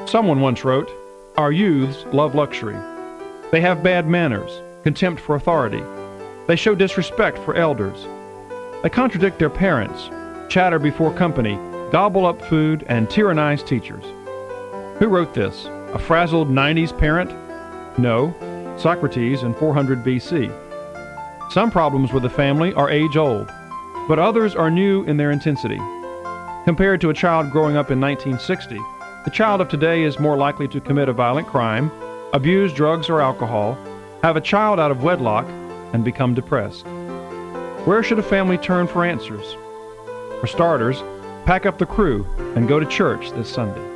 Someone once wrote, "Our youths love luxury. They have bad manners, contempt for authority. They show disrespect for elders. They contradict their parents, chatter before company, gobble up food, and tyrannize teachers." Who wrote this? A frazzled 90s parent? No, Socrates in 400 BC. Some problems with the family are age-old, but others are new in their intensity. Compared to a child growing up in 1960, the child of today is more likely to commit a violent crime, abuse drugs or alcohol, have a child out of wedlock, and become depressed. Where should a family turn for answers? For starters, pack up the crew and go to church this Sunday.